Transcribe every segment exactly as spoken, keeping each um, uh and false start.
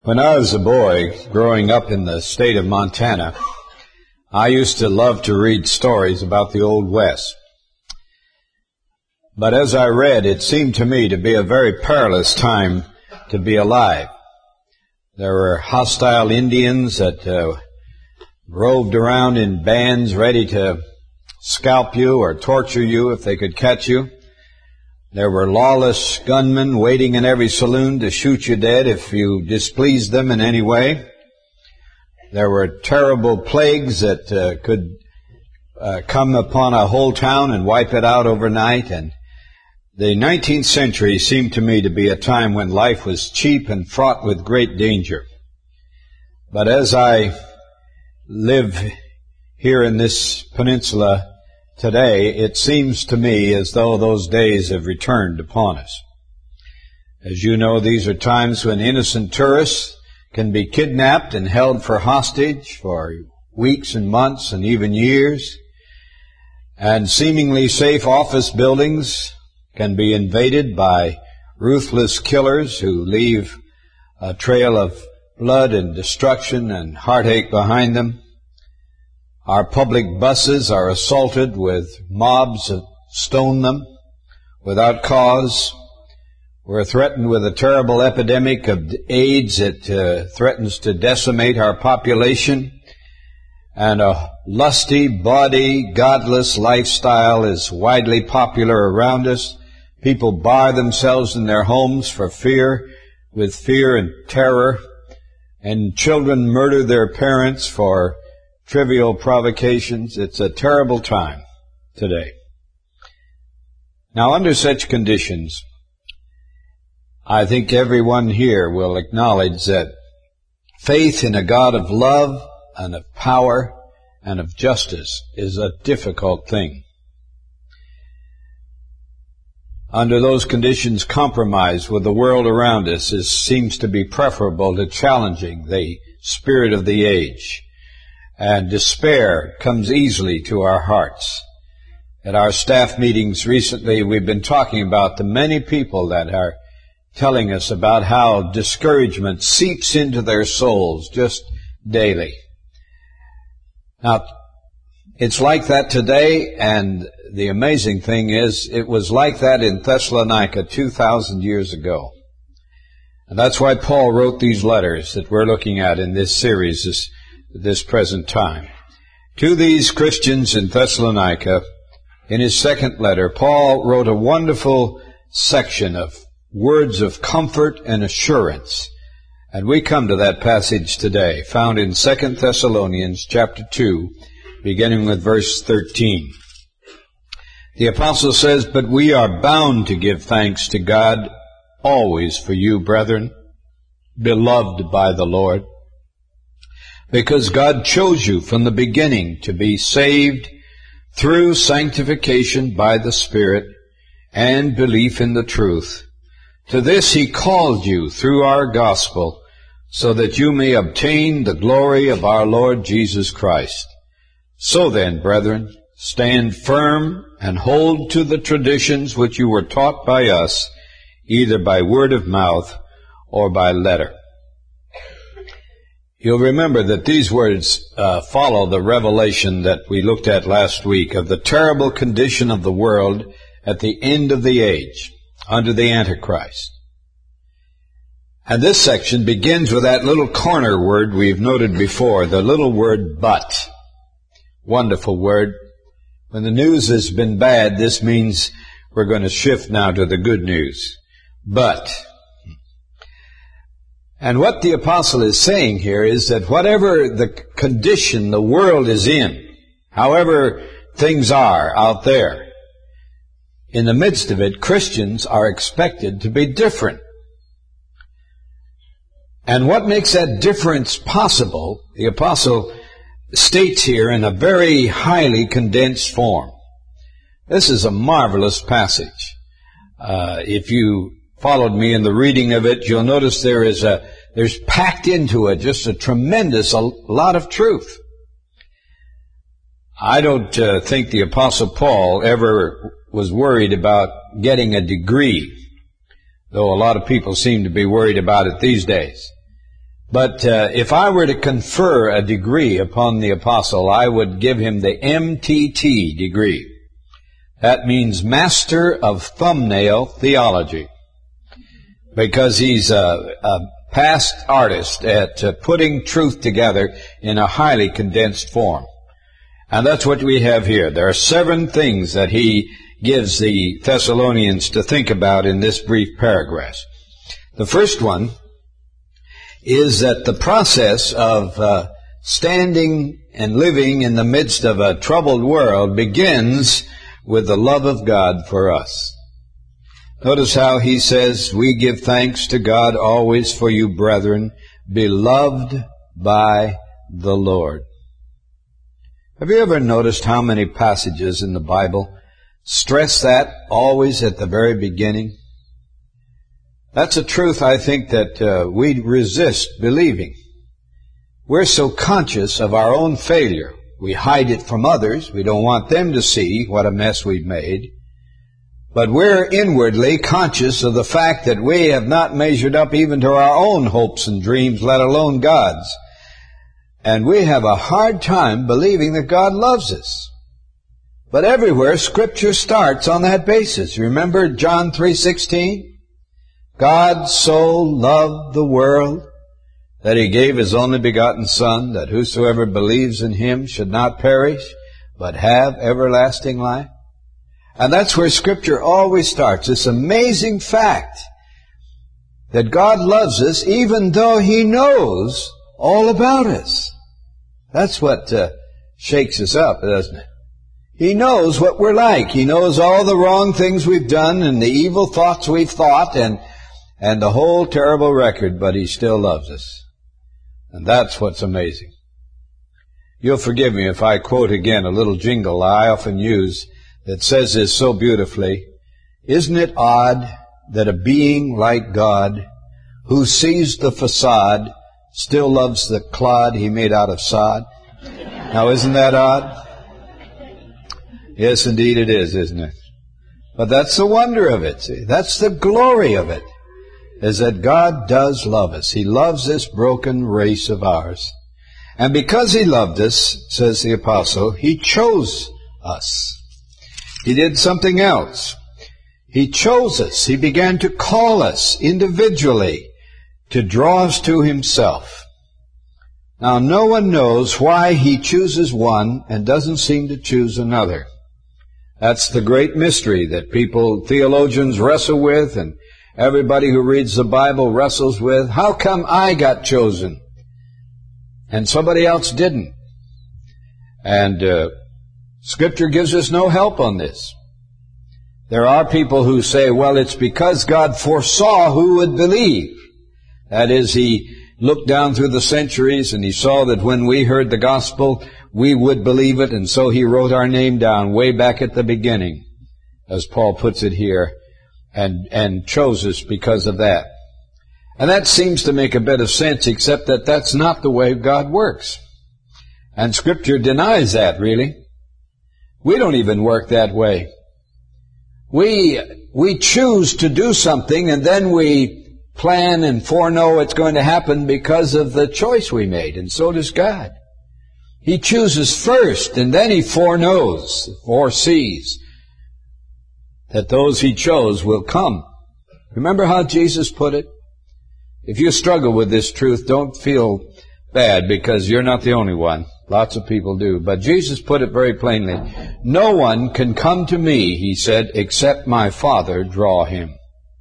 When I was a boy, growing up in the state of Montana, I used to love to read stories about the Old West. But as I read, it seemed to me to be a very perilous time to be alive. There were hostile Indians that uh, roved around in bands ready to scalp you or torture you if they could catch you. There were lawless gunmen waiting in every saloon to shoot you dead if you displeased them in any way. There were terrible plagues that uh, could uh, come upon a whole town and wipe it out overnight. And the nineteenth century seemed to me to be a time when life was cheap and fraught with great danger. But as I live here in this peninsula today, it seems to me as though those days have returned upon us. As you know, these are times when innocent tourists can be kidnapped and held for hostage for weeks and months and even years. And seemingly safe office buildings can be invaded by ruthless killers who leave a trail of blood and destruction and heartache behind them. Our public buses are assaulted with mobs that stone them without cause. We're threatened with a terrible epidemic of AIDS that uh, threatens to decimate our population. And a lusty, bawdy, godless lifestyle is widely popular around us. People bar themselves in their homes for fear, with fear and terror. And children murder their parents for trivial provocations. It's a terrible time today. Now, under such conditions, I think everyone here will acknowledge that faith in a God of love and of power and of justice is a difficult thing. Under those conditions, compromise with the world around us is, seems to be preferable to challenging the spirit of the age. And despair comes easily to our hearts. At our staff meetings recently, we've been talking about the many people that are telling us about how discouragement seeps into their souls just daily. Now, it's like that today, and the amazing thing is, it was like that in Thessalonica two thousand years ago. And that's why Paul wrote these letters that we're looking at in this series this this present time. To these Christians in Thessalonica, in his second letter, Paul wrote a wonderful section of words of comfort and assurance. And we come to that passage today, found in Second Thessalonians chapter two, beginning with verse thirteen. The apostle says, "But we are bound to give thanks to God always for you, brethren, beloved by the Lord, because God chose you from the beginning to be saved through sanctification by the Spirit and belief in the truth. To this He called you through our gospel, so that you may obtain the glory of our Lord Jesus Christ. So then, brethren, stand firm and hold to the traditions which you were taught by us, either by word of mouth or by letter." You'll remember that these words uh, follow the revelation that we looked at last week of the terrible condition of the world at the end of the age, under the Antichrist. And this section begins with that little corner word we've noted before, the little word "but." Wonderful word. When the news has been bad, this means we're going to shift now to the good news. But. And what the apostle is saying here is that whatever the condition the world is in, however things are out there, in the midst of it, Christians are expected to be different. And what makes that difference possible, the apostle states here in a very highly condensed form. This is a marvelous passage. Uh, if you followed me in the reading of it, you'll notice there is a, there's packed into it just a tremendous a lot of truth. I don't uh, think the Apostle Paul ever was worried about getting a degree, though a lot of people seem to be worried about it these days. But uh, if I were to confer a degree upon the apostle, I would give him the M T T degree. That means Master of Thumbnail Theology, because he's a, a past artist at uh, putting truth together in a highly condensed form. And that's what we have here. There are seven things that he gives the Thessalonians to think about in this brief paragraph. The first one is that the process of uh, standing and living in the midst of a troubled world begins with the love of God for us. Notice how he says, we give thanks to God always for you, brethren, beloved by the Lord. Have you ever noticed how many passages in the Bible stress that always at the very beginning? That's a truth I think that uh, we resist believing. We're so conscious of our own failure. We hide it from others. We don't want them to see what a mess we've made. But we're inwardly conscious of the fact that we have not measured up even to our own hopes and dreams, let alone God's. And we have a hard time believing that God loves us. But everywhere Scripture starts on that basis. Remember John three sixteen? God so loved the world that he gave his only begotten Son, that whosoever believes in him should not perish, but have everlasting life. And that's where Scripture always starts. This amazing fact that God loves us even though he knows all about us. That's what uh, shakes us up, doesn't it? He knows what we're like. He knows all the wrong things we've done and the evil thoughts we've thought and and the whole terrible record, but he still loves us. And that's what's amazing. You'll forgive me if I quote again a little jingle I often use that says this so beautifully. Isn't it odd that a being like God, who sees the facade, still loves the clod he made out of sod? Now, isn't that odd? Yes, indeed it is, isn't it? But that's the wonder of it. See? That's the glory of it, is that God does love us. He loves this broken race of ours. And because he loved us, says the apostle, he chose us. He did something else. He chose us. He began to call us individually to draw us to himself. Now, no one knows why he chooses one and doesn't seem to choose another. That's the great mystery that people, theologians, wrestle with, and everybody who reads the Bible wrestles with. How come I got chosen and somebody else didn't? And uh, Scripture gives us no help on this. There are people who say, well, it's because God foresaw who would believe. That is, he looked down through the centuries and he saw that when we heard the gospel, we would believe it, and so he wrote our name down way back at the beginning, as Paul puts it here, and, and chose us because of that. And that seems to make a bit of sense, except that that's not the way God works. And Scripture denies that, really. We don't even work that way. We, we choose to do something, and then we plan and foreknow it's going to happen because of the choice we made, and so does God. He chooses first, and then he foreknows, foresees, that those he chose will come. Remember how Jesus put it? If you struggle with this truth, don't feel bad, because you're not the only one. Lots of people do. But Jesus put it very plainly. No one can come to me, he said, except my Father draw him.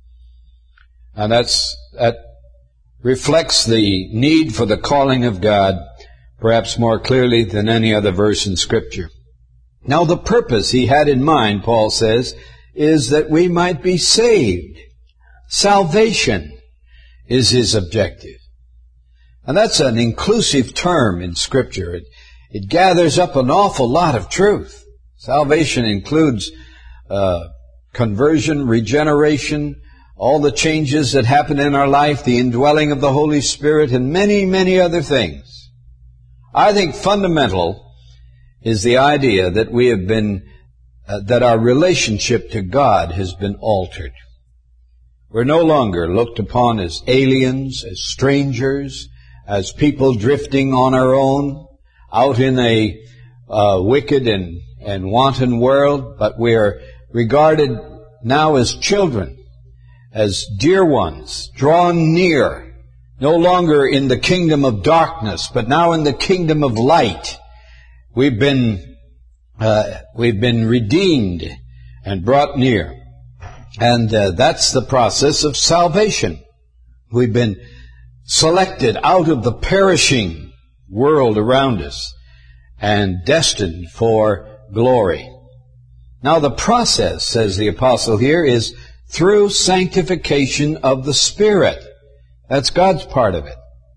And that's, that reflects the need for the calling of God perhaps more clearly than any other verse in Scripture. Now, the purpose he had in mind, Paul says, is that we might be saved. Salvation is his objective. And that's an inclusive term in Scripture. It, it gathers up an awful lot of truth. Salvation includes uh, conversion, regeneration, all the changes that happen in our life, the indwelling of the Holy Spirit, and many, many other things. I think fundamental is the idea that we have been, uh, that our relationship to God has been altered. We're no longer looked upon as aliens, as strangers, as people drifting on our own out in a uh, wicked and, and wanton world, but we are regarded now as children, as dear ones, drawn near, no longer in the kingdom of darkness, but now in the kingdom of light. We've been, uh, we've been redeemed and brought near. And uh, that's the process of salvation. We've been selected out of the perishing world around us and destined for glory. Now the process, says the apostle here, is through sanctification of the Spirit. That's God's part of it.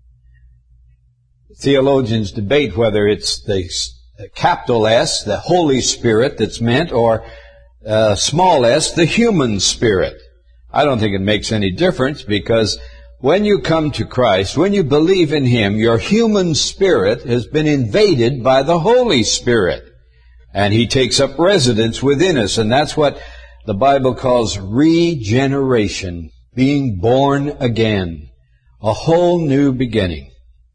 Theologians debate whether it's the capital S, the Holy Spirit, that's meant, or uh, small s, the human spirit. I don't think it makes any difference, because when you come to Christ, when you believe in Him, your human spirit has been invaded by the Holy Spirit. And He takes up residence within us, and that's what the Bible calls regeneration, being born again, a whole new beginning.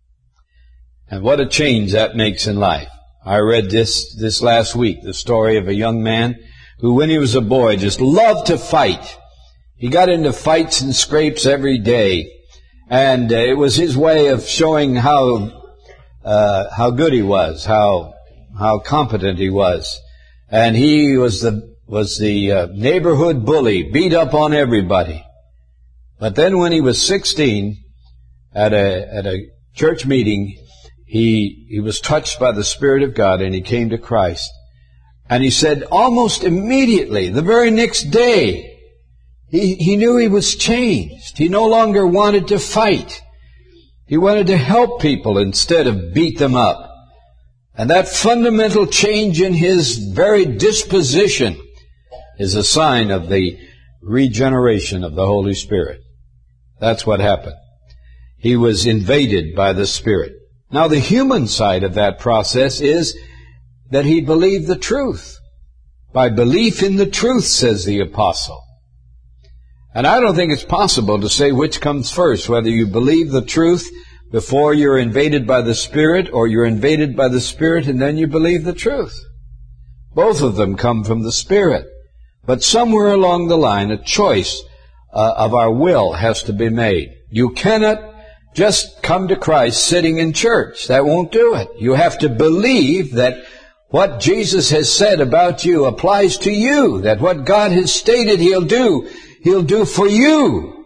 And what a change that makes in life. I read this this last week, the story of a young man who, when he was a boy, just loved to fight. He got into fights and scrapes every day, and uh, it was his way of showing how uh, how good he was, how how competent he was. And he was the was the uh, neighborhood bully, beat up on everybody. But then when he was sixteen, at a at a church meeting, he he was touched by the Spirit of God, and he came to Christ. And he said almost immediately, the very next day, he, he knew he was changed. He no longer wanted to fight. He wanted to help people instead of beat them up. And that fundamental change in his very disposition is a sign of the regeneration of the Holy Spirit. That's what happened. He was invaded by the Spirit. Now, the human side of that process is that he believed the truth. By belief in the truth, says the apostle. And I don't think it's possible to say which comes first, whether you believe the truth before you're invaded by the Spirit, or you're invaded by the Spirit and then you believe the truth. Both of them come from the Spirit. But somewhere along the line, a choice uh, of our will has to be made. You cannot just come to Christ sitting in church. That won't do it. You have to believe that what Jesus has said about you applies to you, that what God has stated He'll do, He'll do for you.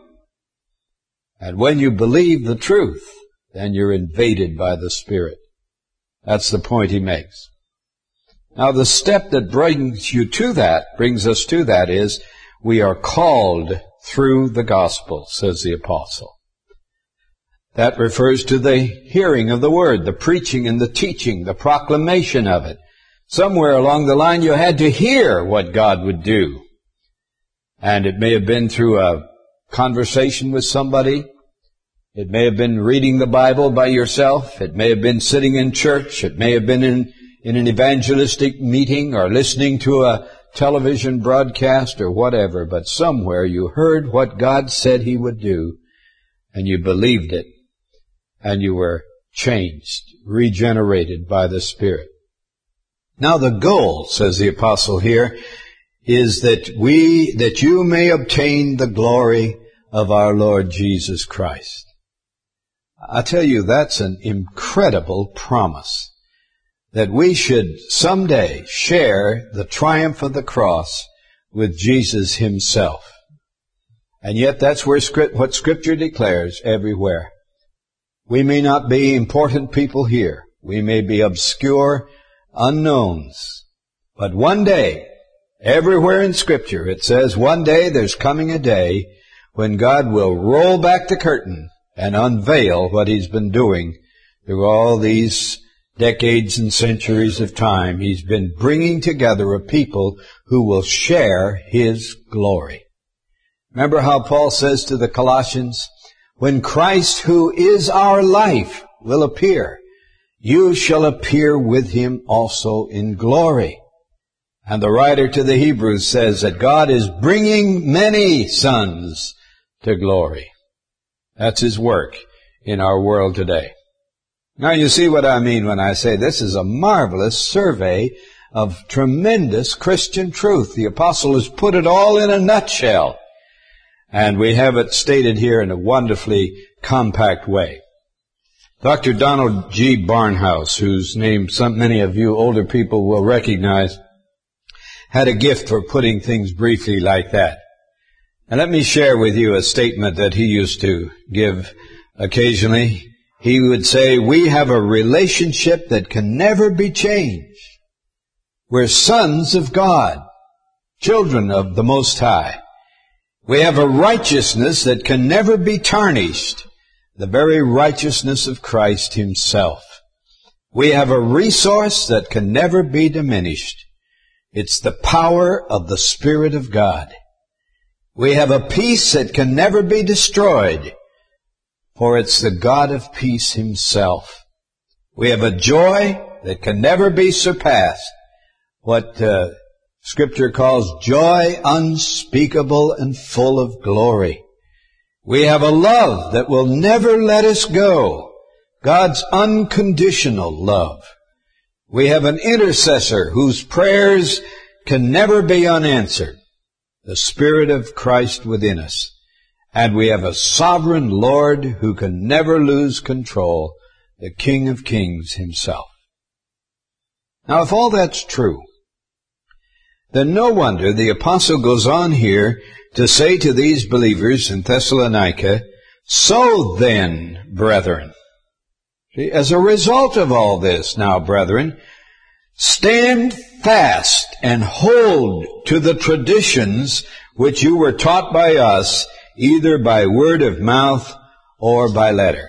And when you believe the truth, then you're invaded by the Spirit. That's the point he makes. Now the step that brings you to that, brings us to that, is we are called through the gospel, says the apostle. That refers to the hearing of the word, the preaching and the teaching, the proclamation of it. Somewhere along the line you had to hear what God would do. And it may have been through a conversation with somebody. It may have been reading the Bible by yourself. It may have been sitting in church. It may have been in, in an evangelistic meeting, or listening to a television broadcast, or whatever. But somewhere you heard what God said He would do, and you believed it, and you were changed, regenerated by the Spirit. Now the goal, says the apostle here, is that we, that you may obtain the glory of our Lord Jesus Christ. I tell you, that's an incredible promise, that we should someday share the triumph of the cross with Jesus Himself. And yet that's where script, what Scripture declares everywhere. We may not be important people here. We may be obscure unknowns. But one day, everywhere in Scripture, it says one day there's coming a day when God will roll back the curtain and unveil what He's been doing through all these decades and centuries of time. He's been bringing together a people who will share His glory. Remember how Paul says to the Colossians, when Christ, who is our life, will appear, you shall appear with Him also in glory. And the writer to the Hebrews says that God is bringing many sons to glory. That's His work in our world today. Now you see what I mean when I say this is a marvelous survey of tremendous Christian truth. The apostle has put it all in a nutshell. And we have it stated here in a wonderfully compact way. Doctor Donald G. Barnhouse, whose name some, many of you older people will recognize, had a gift for putting things briefly like that. And let me share with you a statement that he used to give occasionally. He would say, we have a relationship that can never be changed. We're sons of God, children of the Most High. We have a righteousness that can never be tarnished, the very righteousness of Christ himself. We have a resource that can never be diminished. It's the power of the Spirit of God. We have a peace that can never be destroyed, for it's the God of peace himself. We have a joy that can never be surpassed, what uh, Scripture calls joy unspeakable and full of glory. We have a love that will never let us go, God's unconditional love. We have an intercessor whose prayers can never be unanswered, the Spirit of Christ within us. And we have a sovereign Lord who can never lose control, the King of Kings himself. Now, if all that's true, then no wonder the apostle goes on here to say to these believers in Thessalonica, so then, brethren, see, as a result of all this now, brethren, stand fast and hold to the traditions which you were taught by us, either by word of mouth or by letter.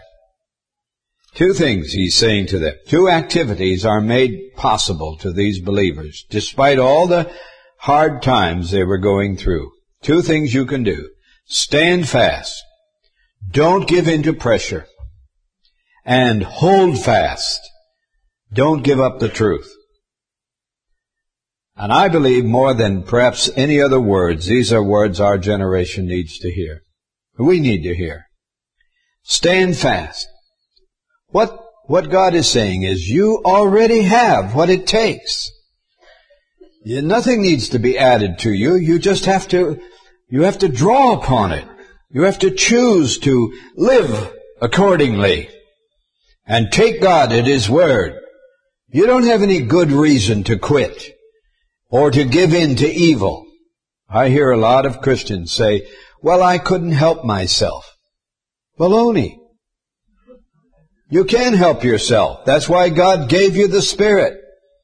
Two things he's saying to them. Two activities are made possible to these believers, despite all the hard times they were going through. Two things you can do. Stand fast. Don't give in to pressure. And hold fast. Don't give up the truth. And I believe more than perhaps any other words, these are words our generation needs to hear. We need to hear. Stand fast. What, what God is saying is you already have what it takes. You, nothing needs to be added to you. You just have to, you have to draw upon it. You have to choose to live accordingly and take God at His word. You don't have any good reason to quit or to give in to evil. I hear a lot of Christians say, well, I couldn't help myself. Baloney. You can help yourself. That's why God gave you the Spirit.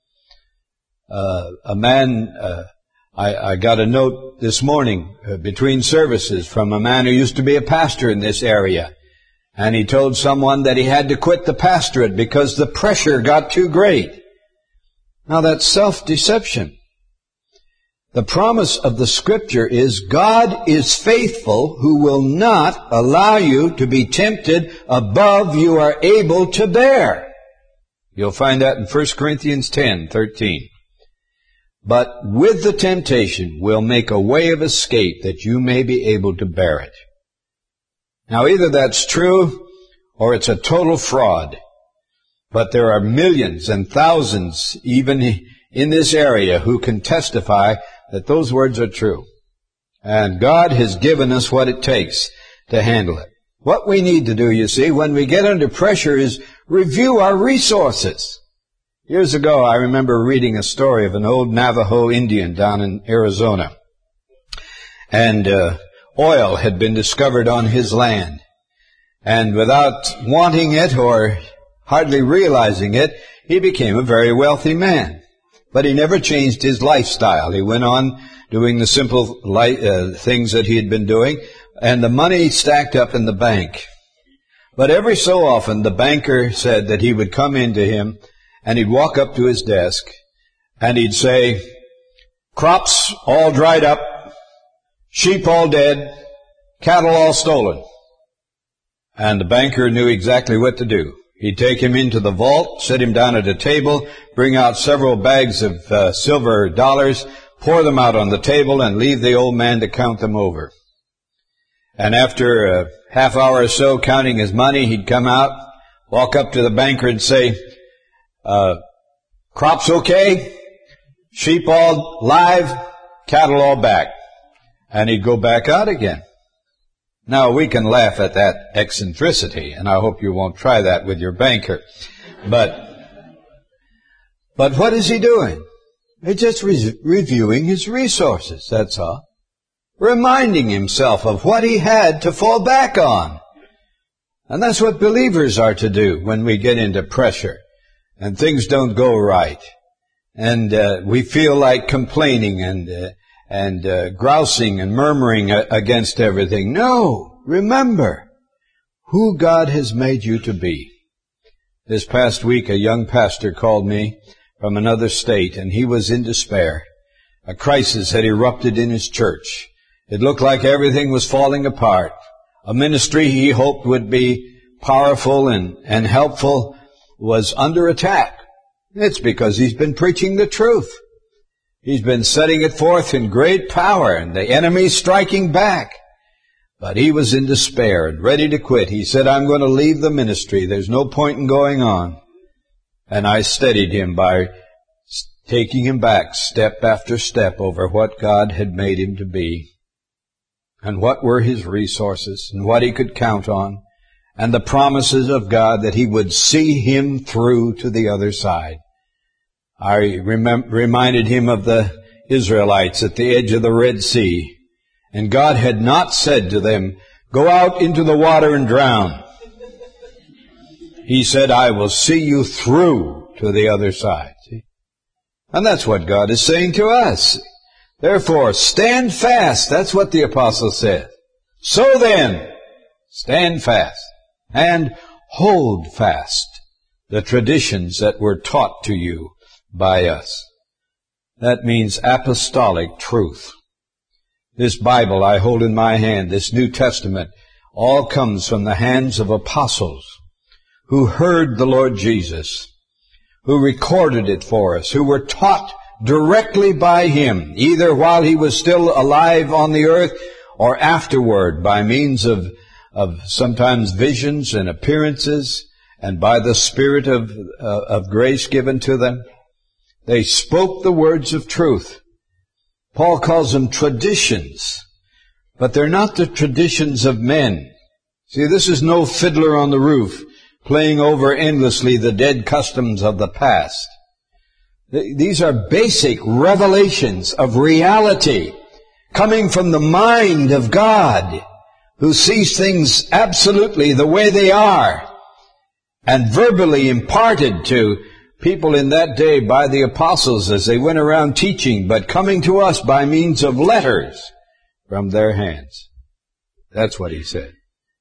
Uh, a man, uh, I, I got a note this morning uh, between services from a man who used to be a pastor in this area. And he told someone that he had to quit the pastorate because the pressure got too great. Now that's self-deception. The promise of the Scripture is God is faithful who will not allow you to be tempted above you are able to bear. You'll find that in First Corinthians ten thirteen. But with the temptation will make a way of escape that you may be able to bear it. Now either that's true or it's a total fraud. But there are millions and thousands even in this area who can testify that those words are true. And God has given us what it takes to handle it. What we need to do, you see, when we get under pressure is review our resources. Years ago, I remember reading a story of an old Navajo Indian down in Arizona. And uh, oil had been discovered on his land. And without wanting it or hardly realizing it, he became a very wealthy man. But he never changed his lifestyle. He went on doing the simple li- uh, things that he had been doing, and the money stacked up in the bank. But every so often, the banker said that he would come into him, and he'd walk up to his desk, and he'd say, crops all dried up, sheep all dead, cattle all stolen. And the banker knew exactly what to do. He'd take him into the vault, sit him down at a table, bring out several bags of uh, silver dollars, pour them out on the table, and leave the old man to count them over. And after a half hour or so counting his money, he'd come out, walk up to the banker and say, uh, crops okay? Sheep all live? Cattle all back? And he'd go back out again. Now, we can laugh at that eccentricity, and I hope you won't try that with your banker. But, but what is he doing? He's just re- reviewing his resources, that's all. Reminding himself of what he had to fall back on. And that's what believers are to do when we get into pressure and things don't go right. And uh, we feel like complaining and uh, and uh, grousing and murmuring uh, against everything. No, remember who God has made you to be. This past week, a young pastor called me from another state, and he was in despair. A crisis had erupted in his church. It looked like everything was falling apart. A ministry he hoped would be powerful and, and helpful was under attack. It's because he's been preaching the truth. He's been setting it forth in great power, and the enemy's striking back. But he was in despair and ready to quit. He said, I'm going to leave the ministry. There's no point in going on. And I steadied him by taking him back step after step over what God had made him to be, and what were his resources, and what he could count on, and the promises of God that he would see him through to the other side. I remem- reminded him of the Israelites at the edge of the Red Sea, and God had not said to them, go out into the water and drown. He said, I will see you through to the other side. See? And that's what God is saying to us. Therefore, stand fast. That's what the apostle said. So then, stand fast and hold fast the traditions that were taught to you by us. That means apostolic truth. This Bible I hold in my hand, this New Testament, all comes from the hands of apostles who heard the Lord Jesus, who recorded it for us, who were taught directly by him, either while he was still alive on the earth or afterward by means of, of sometimes visions and appearances and by the Spirit of, uh, of grace given to them. They spoke the words of truth. Paul calls them traditions, but they're not the traditions of men. See, this is no fiddler on the roof playing over endlessly the dead customs of the past. These are basic revelations of reality coming from the mind of God, who sees things absolutely the way they are, and verbally imparted to people in that day by the apostles as they went around teaching, but coming to us by means of letters from their hands. That's what he said.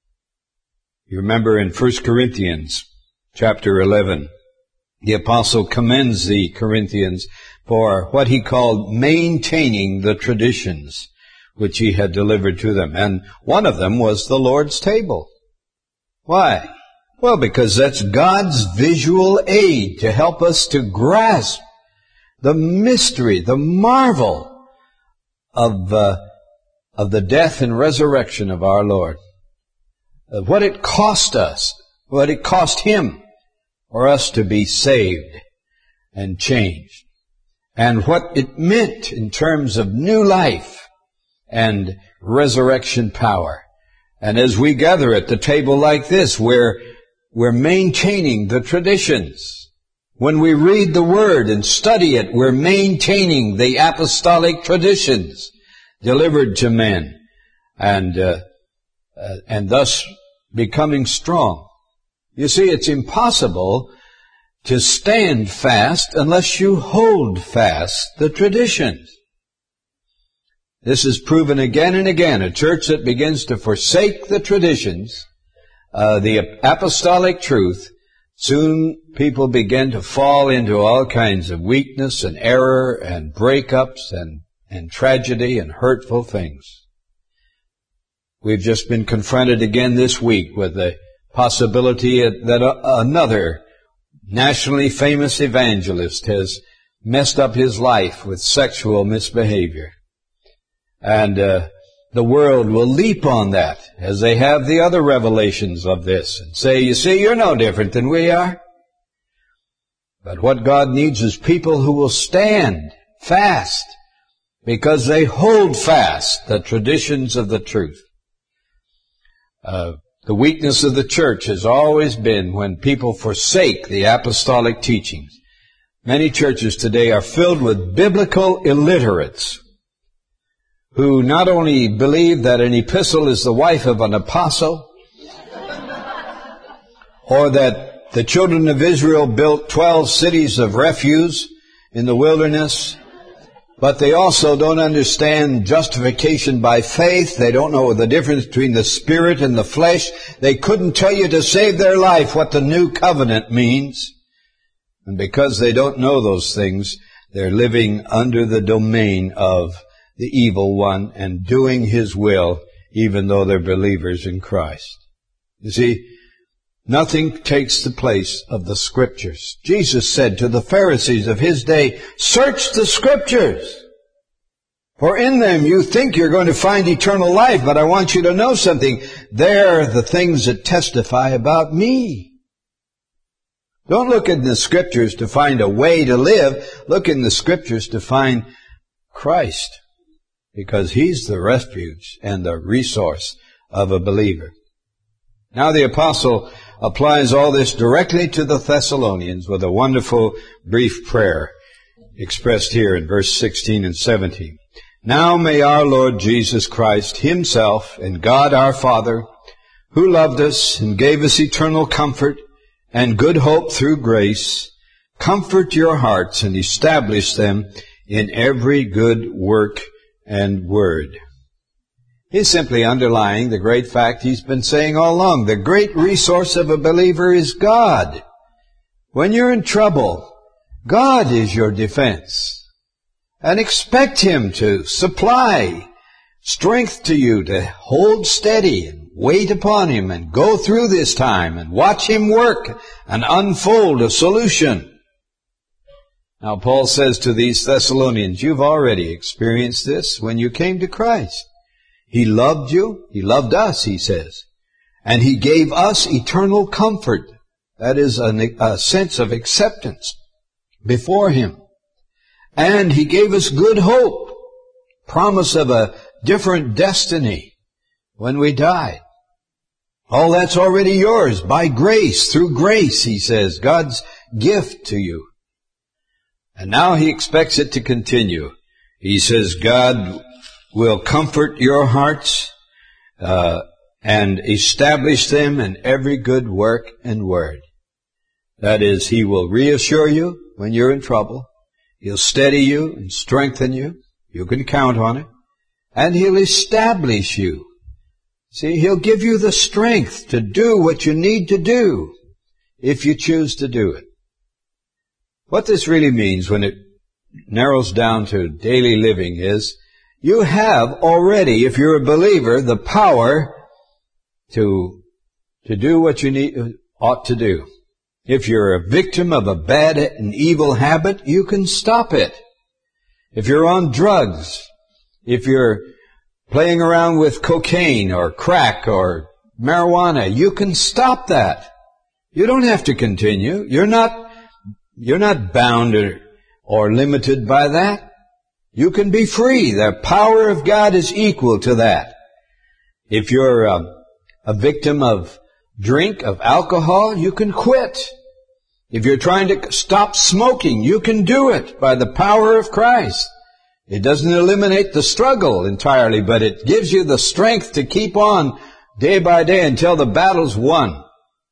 You remember in First Corinthians chapter eleven, the apostle commends the Corinthians for what he called maintaining the traditions which he had delivered to them. And one of them was the Lord's table. Why? Well, because that's God's visual aid to help us to grasp the mystery, the marvel of, uh, of the death and resurrection of our Lord. Of what it cost us, what it cost him for us to be saved and changed, and what it meant in terms of new life and resurrection power. And as we gather at the table like this, we're, we're maintaining the traditions. When we read the Word and study it, we're maintaining the apostolic traditions delivered to men, and uh, uh, and thus becoming strong. You see, it's impossible to stand fast unless you hold fast the traditions. This is proven again and again. A church that begins to forsake the traditions, uh, the apostolic truth, soon people begin to fall into all kinds of weakness and error and breakups and, and tragedy and hurtful things. We've just been confronted again this week with the possibility that a, another nationally famous evangelist has messed up his life with sexual misbehavior. And uh, the world will leap on that as they have the other revelations of this and say, you see, you're no different than we are. But what God needs is people who will stand fast because they hold fast the traditions of the truth. Uh, the weakness of the church has always been when people forsake the apostolic teachings. Many churches today are filled with biblical illiterates who not only believe that an epistle is the wife of an apostle, or that the children of Israel built twelve cities of refuge in the wilderness, but they also don't understand justification by faith. They don't know the difference between the spirit and the flesh. They couldn't tell you to save their life what the new covenant means. And because they don't know those things, they're living under the domain of the evil one and doing his will, even though they're believers in Christ. You see, nothing takes the place of the Scriptures. Jesus said to the Pharisees of his day, search the Scriptures, for in them you think you're going to find eternal life, but I want you to know something. They're the things that testify about me. Don't look in the Scriptures to find a way to live. Look in the Scriptures to find Christ, because he's the refuge and the resource of a believer. Now the apostle applies all this directly to the Thessalonians with a wonderful brief prayer expressed here in verse sixteen and seventeen. Now may our Lord Jesus Christ himself and God our Father, who loved us and gave us eternal comfort and good hope through grace, comfort your hearts and establish them in every good work and word. He's simply underlying the great fact he's been saying all along. The great resource of a believer is God. When you're in trouble, God is your defense. And expect him to supply strength to you to hold steady and wait upon him and go through this time and watch him work and unfold a solution. Now Paul says to these Thessalonians, you've already experienced this when you came to Christ. He loved you. He loved us, he says. And he gave us eternal comfort. That is a, a sense of acceptance before him. And he gave us good hope, promise of a different destiny when we died. All that's already yours by grace, through grace, he says, God's gift to you. And now he expects it to continue. He says, God will comfort your hearts uh, and establish them in every good work and word. That is, he will reassure you when you're in trouble. He'll steady you and strengthen you. You can count on it. And he'll establish you. See, he'll give you the strength to do what you need to do if you choose to do it. What this really means when it narrows down to daily living is you have already, if you're a believer, the power to, to do what you need, ought to do. If you're a victim of a bad and evil habit, you can stop it. If you're on drugs, if you're playing around with cocaine or crack or marijuana, you can stop that. You don't have to continue. You're not, you're not bound or, or limited by that. You can be free. The power of God is equal to that. If you're a, a victim of drink, of alcohol, you can quit. If you're trying to stop smoking, you can do it by the power of Christ. It doesn't eliminate the struggle entirely, but it gives you the strength to keep on day by day until the battle's won.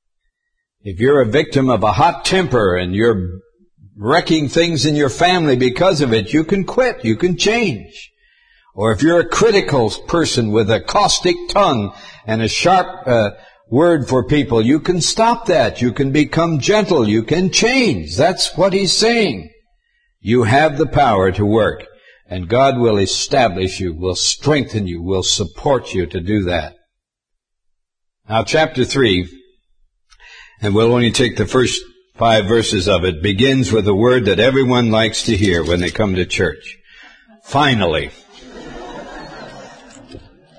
If you're a victim of a hot temper and you're wrecking things in your family because of it, you can quit, you can change. Or if you're a critical person with a caustic tongue and a sharp uh, word for people, you can stop that. You can become gentle. You can change. That's what he's saying. You have the power to work, and God will establish you, will strengthen you, will support you to do that. Now, chapter three, and we'll only take the first five verses of it, begins with a word that everyone likes to hear when they come to church. Finally.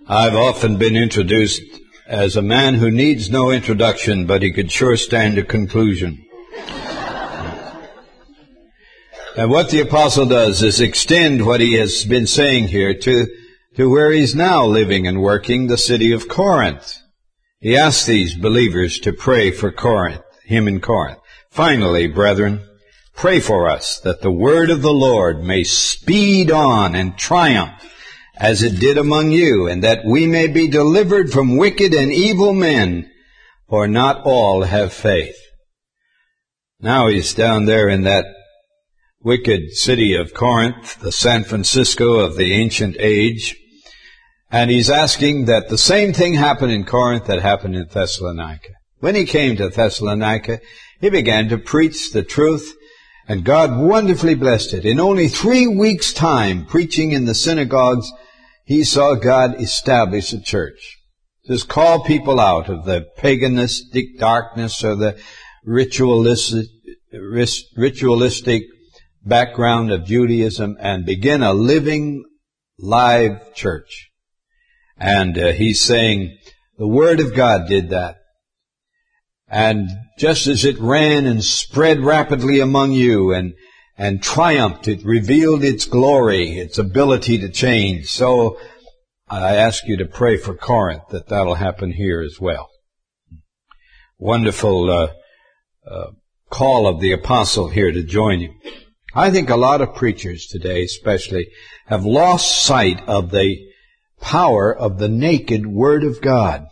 I've often been introduced as a man who needs no introduction, but he could sure stand a conclusion. And what the apostle does is extend what he has been saying here to, to where he's now living and working, the city of Corinth. He asks these believers to pray for Corinth, him in Corinth. Finally, brethren, pray for us that the word of the Lord may speed on and triumph as it did among you, and that we may be delivered from wicked and evil men, for not all have faith. Now he's down there in that wicked city of Corinth, the San Francisco of the ancient age, and he's asking that the same thing happen in Corinth that happened in Thessalonica. When he came to Thessalonica, he began to preach the truth, and God wonderfully blessed it. In only three weeks' time, preaching in the synagogues, he saw God establish a church. Just call people out of the paganistic darkness or the ritualistic, ritualistic background of Judaism and begin a living, live church. And uh, he's saying the Word of God did that. And just as it ran and spread rapidly among you and and triumphed, it revealed its glory, its ability to change. So I ask you to pray for Corinth that that'll happen here as well. Wonderful uh, uh, call of the apostle here to join him. I think a lot of preachers today especially have lost sight of the power of the naked Word of God.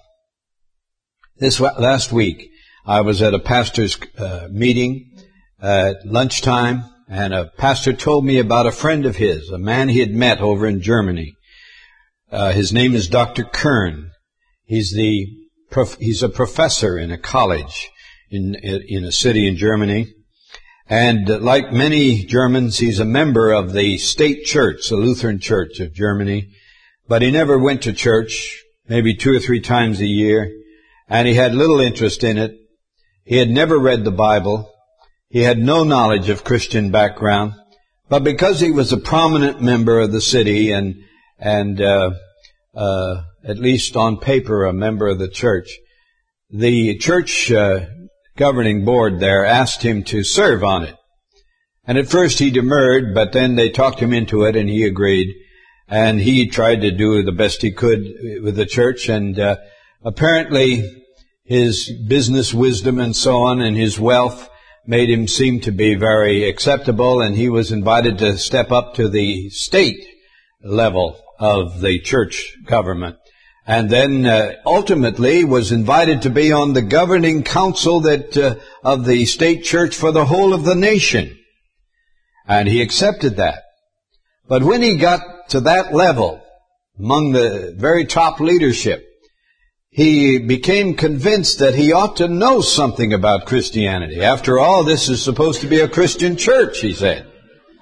This last week, I was at a pastor's uh, meeting uh, at lunchtime, and a pastor told me about a friend of his, a man he had met over in Germany. Uh, his name is Doctor Kern. He's the prof- he's a professor in a college in in a city in Germany. And like many Germans, he's a member of the state church, the Lutheran Church of Germany. But he never went to church, maybe two or three times a year. And he had little interest in it. He had never read the Bible. He had no knowledge of Christian background. But because he was a prominent member of the city and, and, uh, uh, at least on paper a member of the church, the church, uh, governing board there asked him to serve on it. And at first he demurred, but then they talked him into it and he agreed. And he tried to do the best he could with the church, and uh, apparently his business wisdom and so on and his wealth made him seem to be very acceptable, and he was invited to step up to the state level of the church government. And then uh, ultimately was invited to be on the governing council that uh, of the state church for the whole of the nation. And he accepted that. But when he got to that level, among the very top leadership, he became convinced that he ought to know something about Christianity. After all, this is supposed to be a Christian church, he said.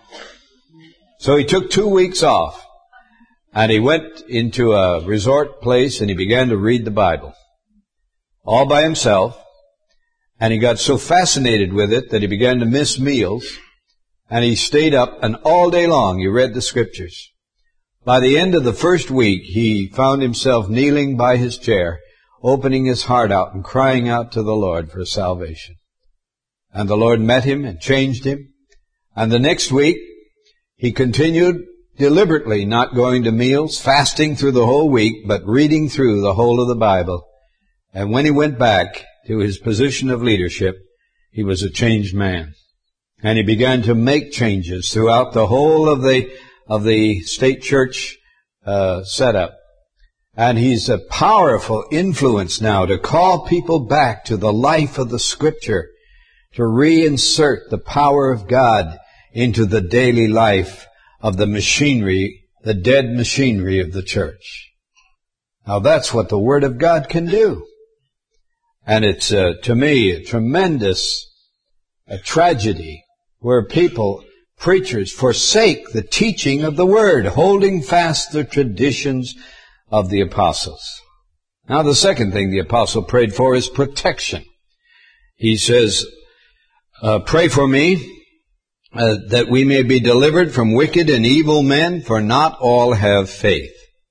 So he took two weeks off, and he went into a resort place and he began to read the Bible, all by himself. And he got so fascinated with it that he began to miss meals. And he stayed up, and all day long he read the Scriptures. By the end of the first week, he found himself kneeling by his chair, opening his heart out and crying out to the Lord for salvation. And the Lord met him and changed him. And the next week, he continued deliberately not going to meals, fasting through the whole week, but reading through the whole of the Bible. And when he went back to his position of leadership, he was a changed man. And he began to make changes throughout the whole of the of the state church uh setup. And he's a powerful influence now to call people back to the life of the Scripture, to reinsert the power of God into the daily life of the machinery, the dead machinery of the church. Now that's what the Word of God can do. And it's, uh, to me, a tremendous a tragedy where people, preachers, forsake the teaching of the Word, holding fast the traditions of the apostles. Now the second thing the apostle prayed for is protection. He says, uh, pray for me uh, that we may be delivered from wicked and evil men, for not all have faith.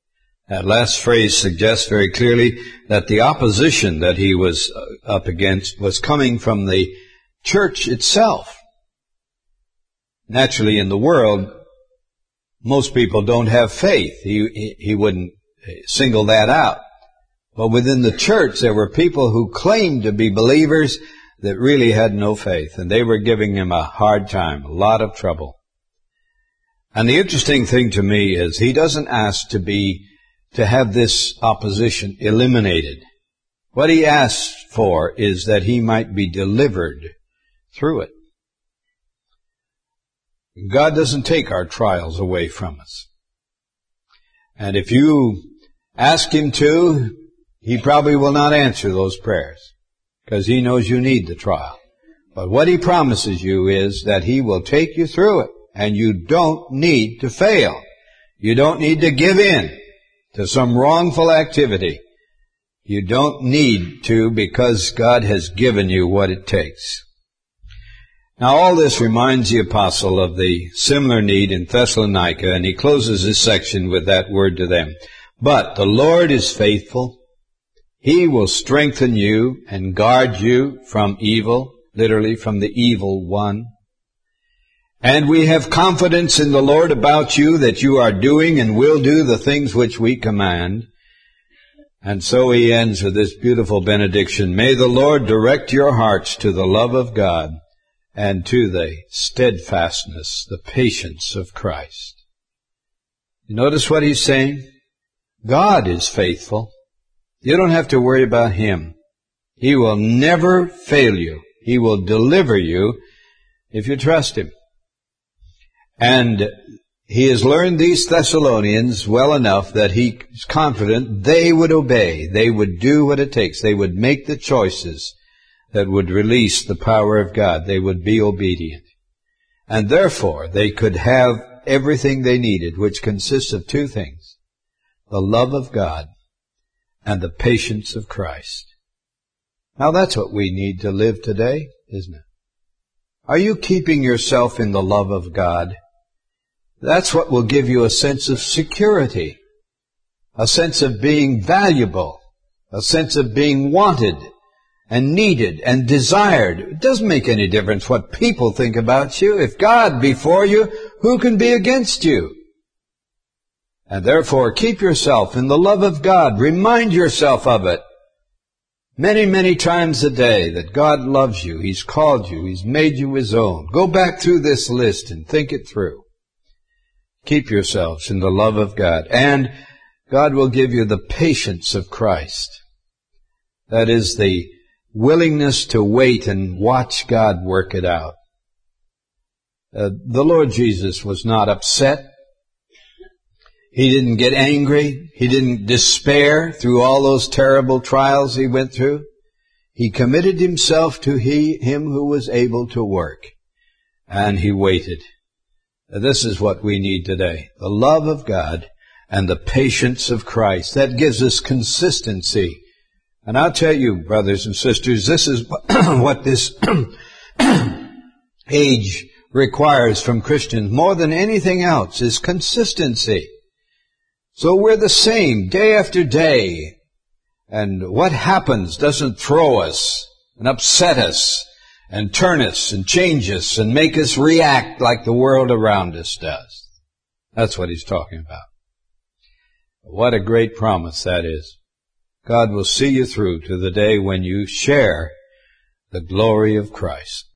That last phrase suggests very clearly that the opposition that he was up against was coming from the church itself. Naturally, in the world, most people don't have faith. He, he, he wouldn't single that out. But within the church, there were people who claimed to be believers that really had no faith, and they were giving him a hard time, a lot of trouble. And the interesting thing to me is he doesn't ask to be, to have this opposition eliminated. What he asks for is that he might be delivered through it. God doesn't take our trials away from us. And if you ask him to, he probably will not answer those prayers, because he knows you need the trial. But what he promises you is that he will take you through it, and you don't need to fail. You don't need to give in to some wrongful activity. You don't need to, because God has given you what it takes. Now all this reminds the apostle of the similar need in Thessalonica, and he closes this section with that word to them. But the Lord is faithful. He will strengthen you and guard you from evil, literally from the evil one. And we have confidence in the Lord about you that you are doing and will do the things which we command. And so he ends with this beautiful benediction. May the Lord direct your hearts to the love of God and to the steadfastness, the patience of Christ. You notice what he's saying? God is faithful. You don't have to worry about him. He will never fail you. He will deliver you if you trust him. And he has learned these Thessalonians well enough that he is confident they would obey. They would do what it takes. They would make the choices that would release the power of God. They would be obedient. And therefore, they could have everything they needed, which consists of two things: the love of God and the patience of Christ. Now that's what we need to live today, isn't it? Are you keeping yourself in the love of God? That's what will give you a sense of security, a sense of being valuable, a sense of being wanted and needed and desired. It doesn't make any difference what people think about you. If God be for you, who can be against you? And therefore, keep yourself in the love of God. Remind yourself of it many, many times a day that God loves you. He's called you. He's made you his own. Go back through this list and think it through. Keep yourselves in the love of God. And God will give you the patience of Christ. That is the willingness to wait and watch God work it out. Uh, the Lord Jesus was not upset. He didn't get angry. He didn't despair through all those terrible trials he went through. He committed himself to he, him who was able to work. And he waited. This is what we need today. The love of God and the patience of Christ. That gives us consistency. And I'll tell you, brothers and sisters, this is what this age requires from Christians more than anything else, is consistency. So we're the same day after day. And what happens doesn't throw us and upset us and turn us and change us and make us react like the world around us does. That's what he's talking about. What a great promise that is. God will see you through to the day when you share the glory of Christ.